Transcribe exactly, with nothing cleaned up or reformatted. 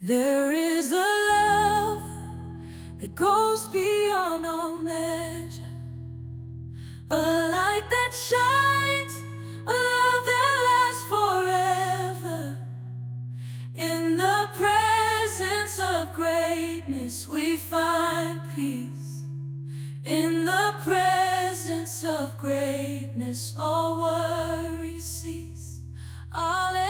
There is a love that goes beyond all measure, a light that shines, a love that lasts forever. In the presence of greatness we find peace. In the presence of greatness all worries cease. Alleluia.